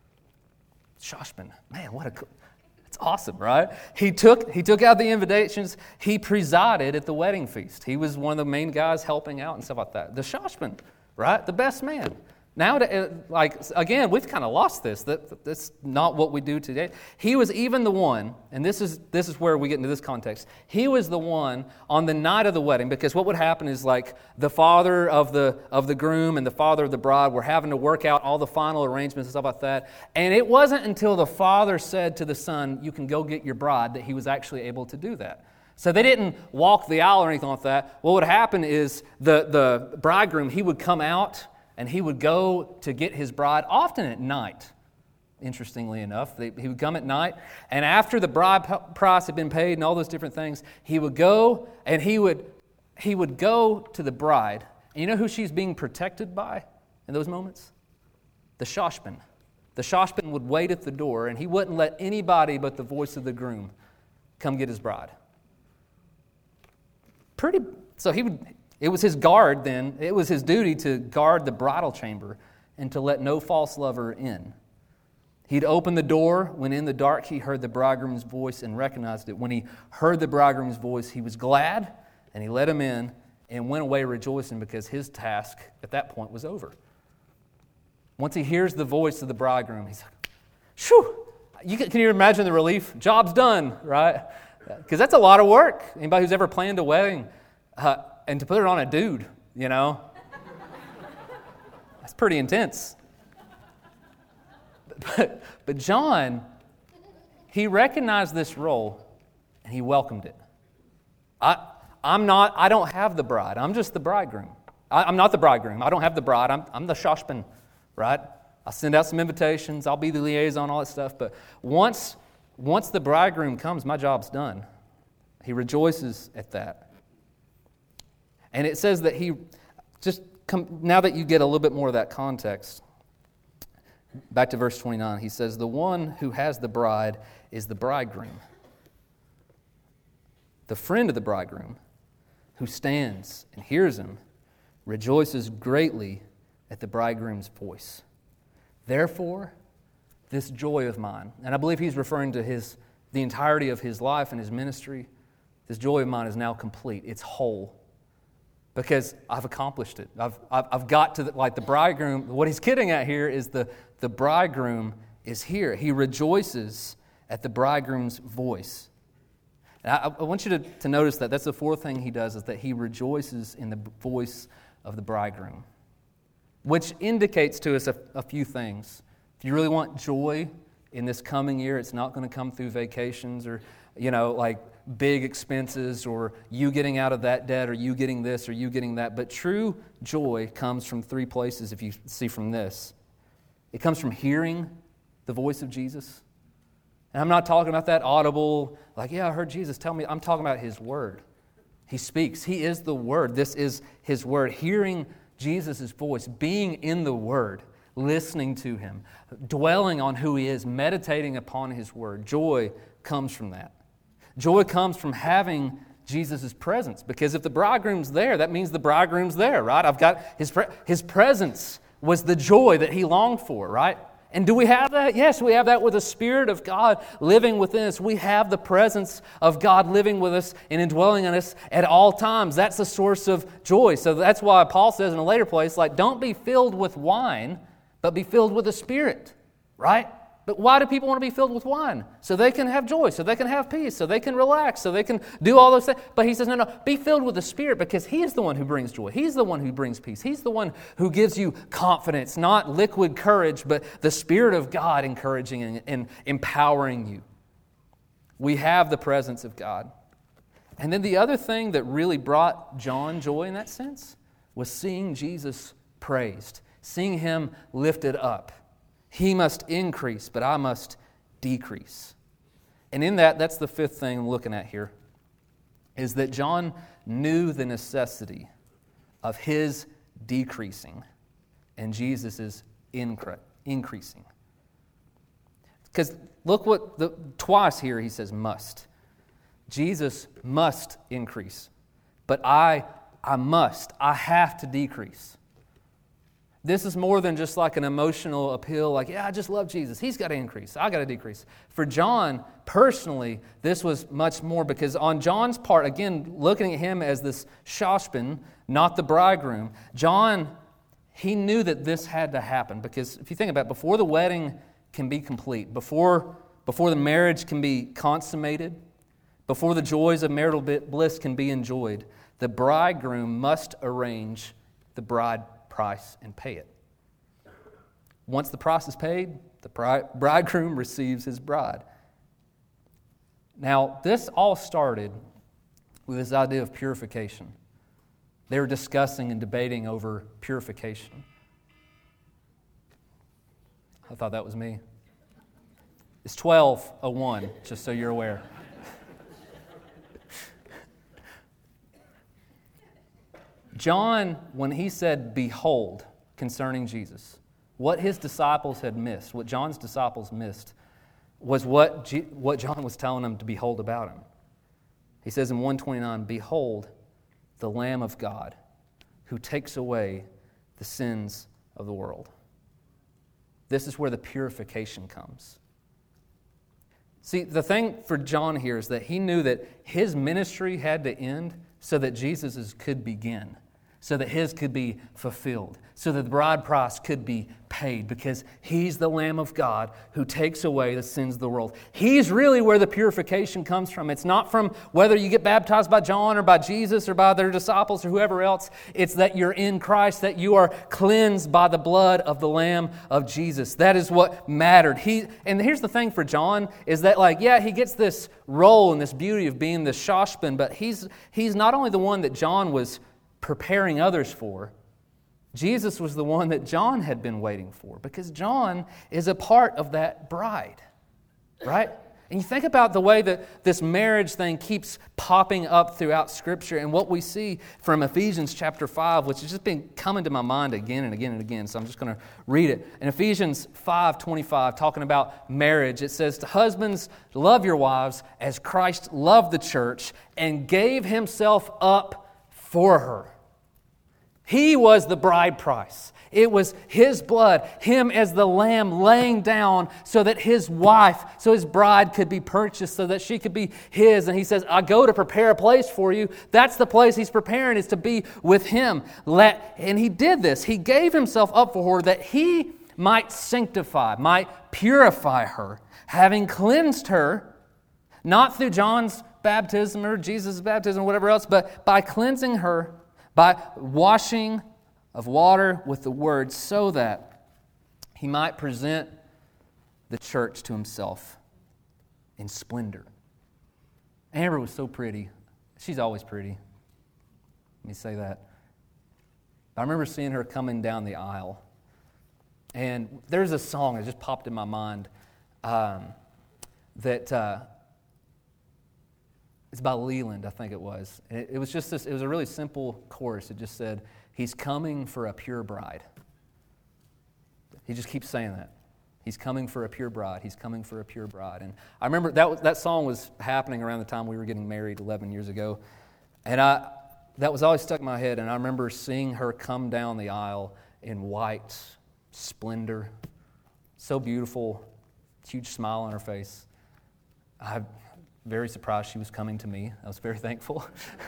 A: Shoshpin, man, what a, it's awesome, right? He took, he took out the invitations. He presided at the wedding feast. He was one of the main guys helping out and stuff like that. The shoshpin, right? The best man. Now, like, again, we've kind of lost this. That, that's not what we do today. He was even the one, and this is this is where we get into this context. He was the one on the night of the wedding, because what would happen is, like, the father of the of the groom and the father of the bride were having to work out all the final arrangements and stuff like that. And it wasn't until the father said to the son, "You can go get your bride," that he was actually able to do that. So they didn't walk the aisle or anything like that. What would happen is the the bridegroom, he would come out, and he would go to get his bride, often at night, interestingly enough. He would come at night, and after the bride price had been paid and all those different things, he would go and he would he would go to the bride. And you know who she's being protected by in those moments? The shoshpin. The shoshpin would wait at the door, and he wouldn't let anybody but the voice of the groom come get his bride. Pretty, so he would... It was his guard then, it was his duty to guard the bridal chamber and to let no false lover in. He'd open the door when in the dark he heard the bridegroom's voice and recognized it. When he heard the bridegroom's voice, he was glad, and he let him in and went away rejoicing, because his task at that point was over. Once he hears the voice of the bridegroom, he's like, shoo! You can, can you imagine the relief? Job's done, right? Because that's a lot of work. Anybody who's ever planned a wedding, uh, and to put it on a dude, you know, that's pretty intense. But, but John, he recognized this role, and he welcomed it. I, I'm not, I don't have the bride. I'm just the bridegroom. I, I'm not the bridegroom. I don't have the bride. I'm, I'm the shoshpin, right? I'll send out some invitations. I'll be the liaison, all that stuff. But once, once the bridegroom comes, my job's done. He rejoices at that. And it says that he, just come, now that you get a little bit more of that context, back to verse twenty-nine, he says, the one who has the bride is the bridegroom. The friend of the bridegroom, who stands and hears him, rejoices greatly at the bridegroom's voice. Therefore, this joy of mine, and I believe he's referring to his the entirety of his life and his ministry, this joy of mine is now complete. It's whole. Because I've accomplished it. I've, I've, I've got to, the, like the bridegroom, what he's getting at here is the, the bridegroom is here. He rejoices at the bridegroom's voice. And I, I want you to, to notice that. That's the fourth thing he does, is that he rejoices in the voice of the bridegroom, which indicates to us a, a few things. If you really want joy in this coming year, it's not going to come through vacations or, you know, like big expenses or you getting out of that debt or you getting this or you getting that. But true joy comes from three places, if you see from this. It comes from hearing the voice of Jesus. And I'm not talking about that audible, like, yeah, I heard Jesus tell me. I'm talking about His Word. He speaks. He is the Word. This is His Word. Hearing Jesus' voice, being in the Word, listening to Him, dwelling on who He is, meditating upon His Word. Joy comes from that. Joy comes from having Jesus' presence, because if the bridegroom's there, that means the bridegroom's there, right? I've got His pre- His presence was the joy that He longed for, right? And do we have that? Yes, we have that with the Spirit of God living within us. We have the presence of God living with us and indwelling in us at all times. That's the source of joy. So that's why Paul says in a later place, like, don't be filled with wine, but be filled with the Spirit, right? But why do people want to be filled with wine? So they can have joy, so they can have peace, so they can relax, so they can do all those things. But he says, no, no, be filled with the Spirit, because He is the one who brings joy. He's the one who brings peace. He's the one who gives you confidence, not liquid courage, but the Spirit of God encouraging and, and empowering you. We have the presence of God. And then the other thing that really brought John joy in that sense was seeing Jesus praised, seeing Him lifted up. He must increase, but I must decrease. And in that, that's the fifth thing I'm looking at here, is that John knew the necessity of his decreasing and Jesus' incre- increasing. Because look what, the, twice here he says must. Jesus must increase, but I, I must, I have to decrease. This is more than just like an emotional appeal, like, yeah, I just love Jesus. He's got to increase. I got to decrease. For John, personally, this was much more, because on John's part, again, looking at him as this shashbin, not the bridegroom, John, he knew that this had to happen. Because if you think about it, before the wedding can be complete, before, before the marriage can be consummated, before the joys of marital bliss can be enjoyed, the bridegroom must arrange the bride price and pay it. Once the price is paid, the bridegroom receives his bride. Now, this all started with this idea of purification. They were discussing and debating over purification. I thought that was me. It's twelve oh one, just so you're aware. John, when he said, behold, concerning Jesus, what his disciples had missed, what John's disciples missed, was what, G- what John was telling them to behold about Him. He says in one twenty-nine, behold, the Lamb of God, who takes away the sins of the world. This is where the purification comes. See, the thing for John here is that he knew that his ministry had to end so that Jesus's could begin, so that His could be fulfilled, so that the bride price could be paid, because He's the Lamb of God who takes away the sins of the world. He's really where the purification comes from. It's not from whether you get baptized by John or by Jesus or by their disciples or whoever else. It's that you're in Christ, that you are cleansed by the blood of the Lamb of Jesus. That is what mattered. He, and here's the thing for John, is that, like, yeah, he gets this role and this beauty of being the shashbin, but he's, he's not only the one that John was preparing others for, Jesus was the one that John had been waiting for, because John is a part of that bride, right? And you think about the way that this marriage thing keeps popping up throughout Scripture, and what we see from Ephesians chapter five, which has just been coming to my mind again and again and again, so I'm just going to read it. In Ephesians five twenty-five, talking about marriage, it says, to husbands, love your wives as Christ loved the church and gave Himself up for her. He was the bride price. It was His blood, Him as the lamb laying down so that His wife, so His bride could be purchased, so that she could be His. And He says, I go to prepare a place for you. That's the place He's preparing, is to be with Him. Let, and He did this. He gave Himself up for her, that He might sanctify, might purify her, having cleansed her, not through John's baptism or Jesus' baptism or whatever else, but by cleansing her, by washing of water with the word, so that he might present the church to himself in splendor. Amber was so pretty. She's always pretty. Let me say that. I remember seeing her coming down the aisle. And there's a song that just popped in my mind um, that uh, it's by Leland, I think it was. And it, it was just this, it was a really simple chorus. It just said, "He's coming for a pure bride." He just keeps saying that. He's coming for a pure bride. He's coming for a pure bride. And I remember that was, that song was happening around the time we were getting married eleven years ago. And I that was always stuck in my head. And I remember seeing her come down the aisle in white splendor. So beautiful. Huge smile on her face. I'm very surprised she was coming to me. I was very thankful.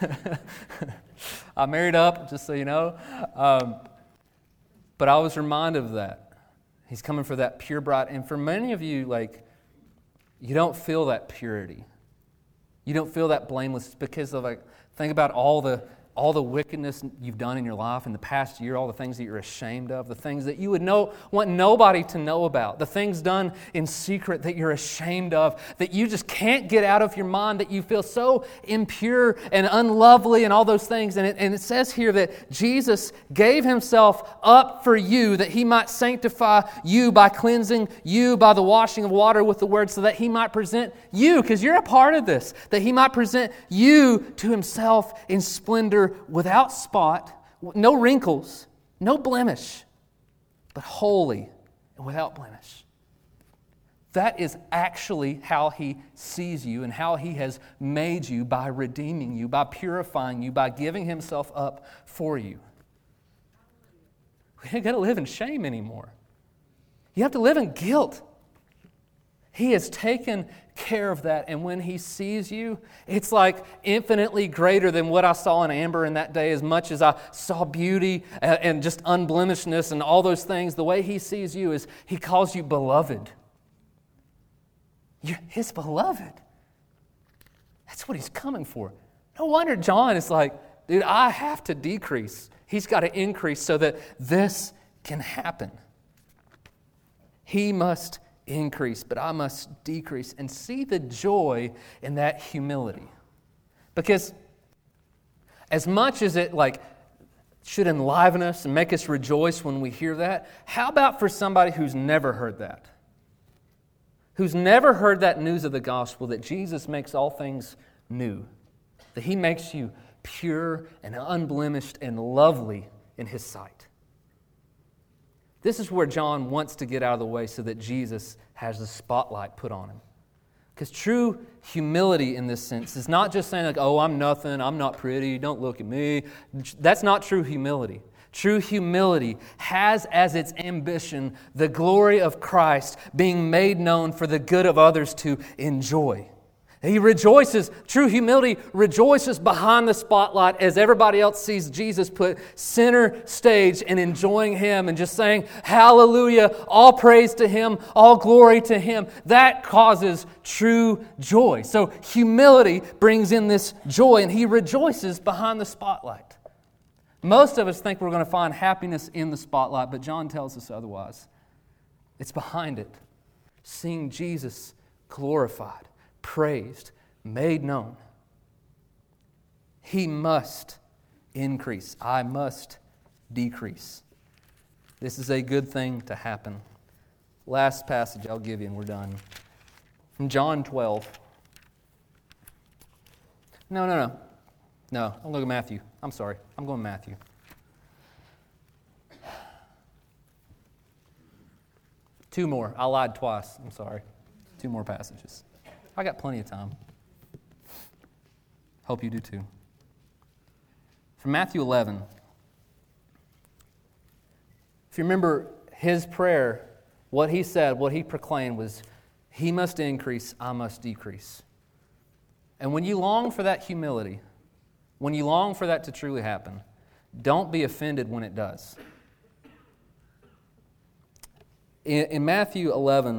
A: I married up, just so you know. Um, but I was reminded of that. He's coming for that pure bride. And for many of you, like, you don't feel that purity. You don't feel that blameless because of, like, think about all the all the wickedness you've done in your life in the past year, all the things that you're ashamed of, the things that you would know, want nobody to know about, the things done in secret that you're ashamed of, that you just can't get out of your mind, that you feel so impure and unlovely and all those things. And it, and it says here that Jesus gave himself up for you, that he might sanctify you by cleansing you by the washing of water with the word, so that he might present you, because you're a part of this, that he might present you to himself in splendor, without spot, no wrinkles, no blemish, but holy and without blemish. That is actually how he sees you and how he has made you, by redeeming you, by purifying you, by giving himself up for you. We ain't got to live in shame anymore. You have to live in guilt. He has taken care of that, and when he sees you, it's like infinitely greater than what I saw in Amber in that day. As much as I saw beauty and just unblemishedness and all those things, the way he sees you is he calls you beloved. You're his beloved. That's what he's coming for. No wonder John is like, dude, I have to decrease. He's got to increase so that this can happen. He must increase, but I must decrease, and see the joy in that humility. Because as much as it like should enliven us and make us rejoice when we hear that, how about for somebody who's never heard that? Who's never heard that news of the gospel, that Jesus makes all things new, that he makes you pure and unblemished and lovely in his sight. This is where John wants to get out of the way so that Jesus has the spotlight put on him. Because true humility in this sense is not just saying like, oh, I'm nothing, I'm not pretty, don't look at me. That's not true humility. True humility has as its ambition the glory of Christ being made known for the good of others to enjoy. He rejoices, true humility rejoices behind the spotlight as everybody else sees Jesus put center stage and enjoying him and just saying, hallelujah, all praise to him, all glory to him. That causes true joy. So humility brings in this joy, and he rejoices behind the spotlight. Most of us think we're going to find happiness in the spotlight, but John tells us otherwise. It's behind it. Seeing Jesus glorified, praised, made known. He must increase. I must decrease. This is a good thing to happen. Last passage I'll give you and we're done. From John twelve. No, no, no. No, I'm looking at Matthew. I'm sorry. I'm going Matthew. Two more. I lied twice. I'm sorry. Two more passages. I got plenty of time. Hope you do too. From Matthew eleven. If you remember his prayer, what he said, what he proclaimed was, he must increase, I must decrease. And when you long for that humility, when you long for that to truly happen, don't be offended when it does. In, in Matthew eleven,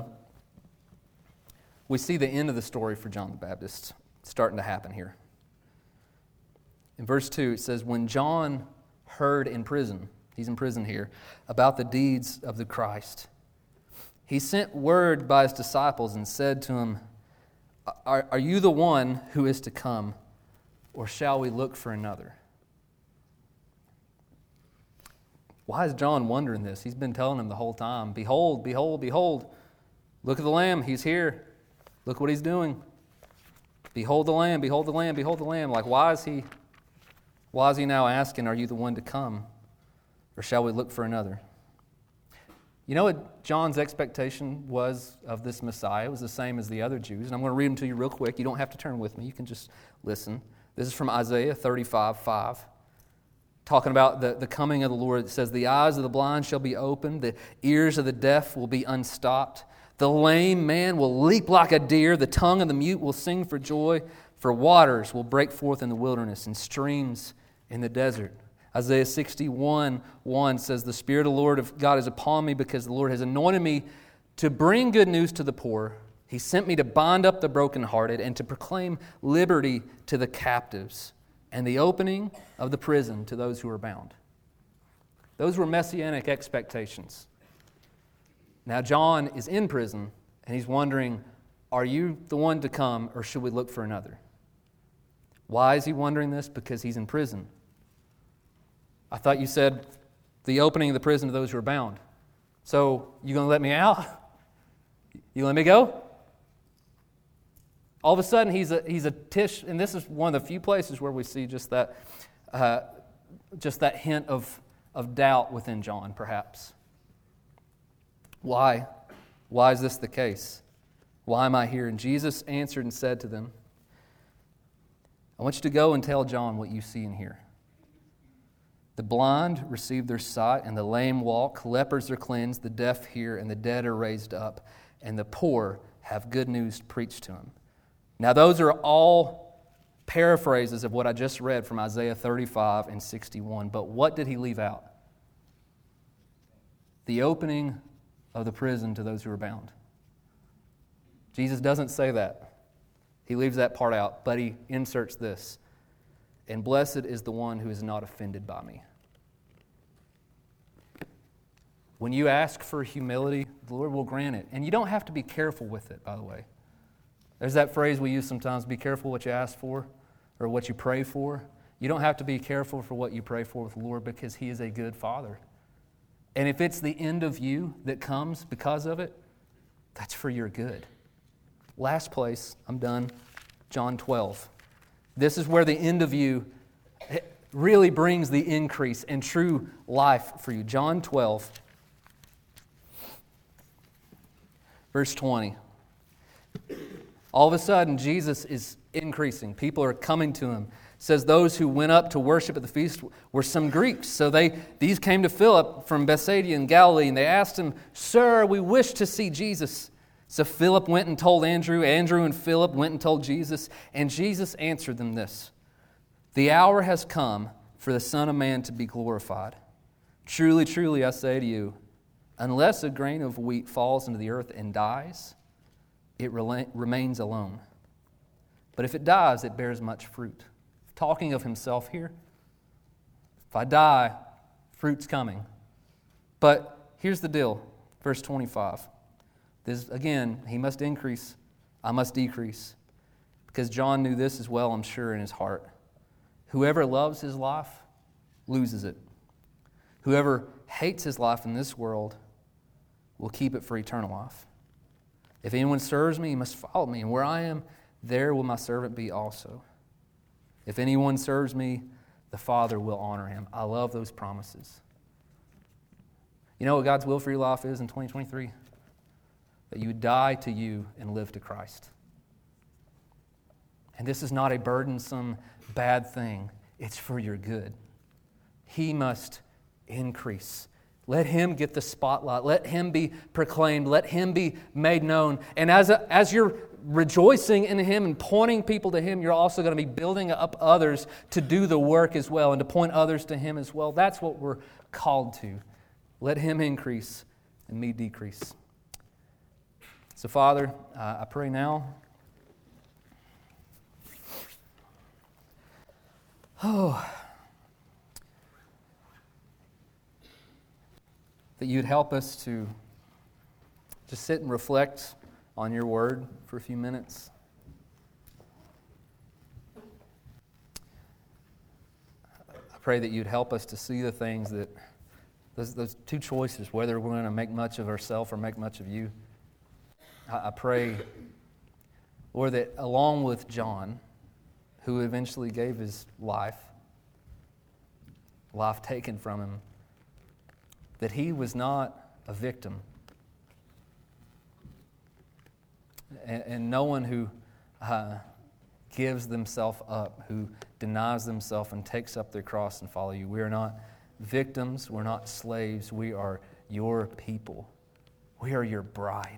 A: we see the end of the story for John the Baptist starting to happen here. In verse two, it says, when John heard in prison, he's in prison here, about the deeds of the Christ, he sent word by his disciples and said to him, Are, are you the one who is to come, or shall we look for another? Why is John wondering this? He's been telling him the whole time, behold, behold, behold, look at the Lamb, he's here. Look what he's doing. Behold the Lamb, behold the Lamb, behold the Lamb. Like, why is he, why is he now asking, are you the one to come, or shall we look for another? You know what John's expectation was of this Messiah? It was the same as the other Jews. And I'm going to read them to you real quick. You don't have to turn with me. You can just listen. This is from Isaiah thirty-five five. Talking about the, the coming of the Lord. It says, the eyes of the blind shall be opened. The ears of the deaf will be unstopped. The lame man will leap like a deer. The tongue of the mute will sing for joy. For waters will break forth in the wilderness and streams in the desert. Isaiah sixty-one one says, the Spirit of the Lord of God is upon me because the Lord has anointed me to bring good news to the poor. He sent me to bind up the brokenhearted and to proclaim liberty to the captives and the opening of the prison to those who are bound. Those were messianic expectations. Now John is in prison and he's wondering, are you the one to come or should we look for another? Why is he wondering this? Because he's in prison. I thought you said the opening of the prison to those who are bound. So you going to let me out? You let me go? All of a sudden he's a he's a tish, and this is one of the few places where we see just that uh, just that hint of of doubt within John, perhaps. Why? Why is this the case? Why am I here? And Jesus answered and said to them, I want you to go and tell John what you see and hear. The blind receive their sight, and the lame walk. Lepers are cleansed, the deaf hear, and the dead are raised up, and the poor have good news preached to them. Now those are all paraphrases of what I just read from Isaiah thirty-five and sixty-one. But what did he leave out? The opening of the prison to those who are bound. Jesus doesn't say that. He leaves that part out, but he inserts this. And blessed is the one who is not offended by me. When you ask for humility, the Lord will grant it. And you don't have to be careful with it, by the way. There's that phrase we use sometimes, be careful what you ask for or what you pray for. You don't have to be careful for what you pray for with the Lord because He is a good Father. And if it's the end of you that comes because of it, that's for your good. Last place, I'm done, John twelve. This is where the end of you really brings the increase and true life for you. John twelve, verse twenty. All of a sudden, Jesus is increasing. People are coming to Him. It says those who went up to worship at the feast were some Greeks. So they these came to Philip from Bethsaida in Galilee, and they asked him, Sir, we wish to see Jesus. So Philip went and told Andrew. Andrew and Philip went and told Jesus. And Jesus answered them this, The hour has come for the Son of Man to be glorified. Truly, truly, I say to you, unless a grain of wheat falls into the earth and dies, it remains alone. But if it dies, it bears much fruit. Talking of himself here. If I die, fruit's coming. But here's the deal. Verse twenty-five. This, again, he must increase, I must decrease. Because John knew this as well, I'm sure, in his heart. Whoever loves his life loses it. Whoever hates his life in this world will keep it for eternal life. If anyone serves me, he must follow me. And where I am, there will my servant be also. If anyone serves me, the Father will honor him. I love those promises. You know what God's will for your life is in twenty twenty-three? That you die to you and live to Christ. And this is not a burdensome, bad thing. It's for your good. He must increase. Let Him get the spotlight. Let Him be proclaimed. Let Him be made known. And as, a, as you're rejoicing in Him and pointing people to Him, you're also going to be building up others to do the work as well and to point others to Him as well. That's what we're called to. Let Him increase and me decrease. So, Father, uh, I pray now, oh, that you'd help us to just sit and reflect on your word for a few minutes. I pray that you'd help us to see the things that, those, those two choices, whether we're going to make much of ourselves or make much of you. I, I pray, Lord, that along with John, who eventually gave his life, life taken from him, that he was not a victim. And, and no one who uh, gives themselves up, who denies themselves and takes up their cross and follow you. We are not victims. We're not slaves. We are your people. We are your bride.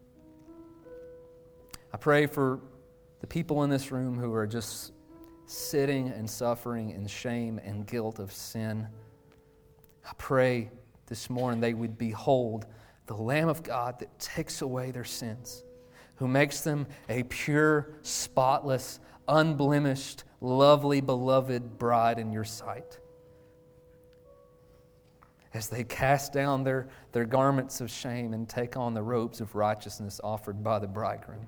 A: I pray for the people in this room who are just sitting and suffering in shame and guilt of sin. I pray this morning they would behold the Lamb of God that takes away their sins, who makes them a pure, spotless, unblemished, lovely, beloved bride in your sight. As they cast down their, their garments of shame and take on the robes of righteousness offered by the bridegroom.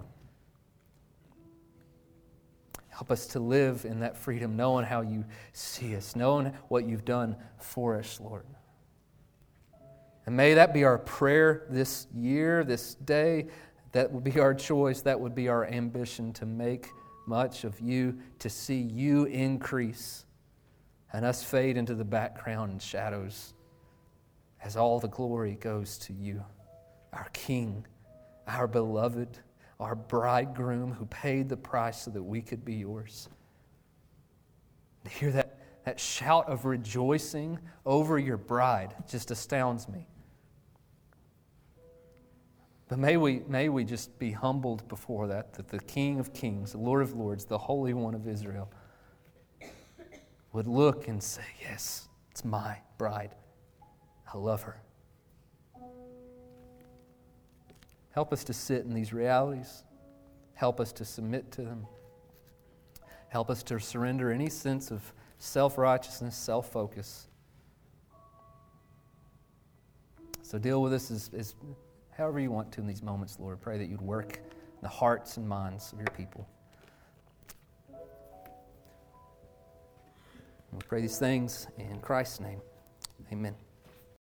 A: Help us to live in that freedom, knowing how you see us, knowing what you've done for us, Lord. And may that be our prayer this year, this day. That would be our choice. That would be our ambition, to make much of you, to see you increase and us fade into the background and shadows as all the glory goes to you, our King, our beloved, our bridegroom who paid the price so that we could be yours. To hear that, that shout of rejoicing over your bride just astounds me. But may we, may we just be humbled before that, that the King of Kings, the Lord of Lords, the Holy One of Israel would look and say, yes, it's my bride. I love her. Help us to sit in these realities. Help us to submit to them. Help us to surrender any sense of self-righteousness, self-focus. So deal with us as, as however you want to in these moments, Lord. Pray that you'd work in the hearts and minds of your people. We pray these things in Christ's name. Amen.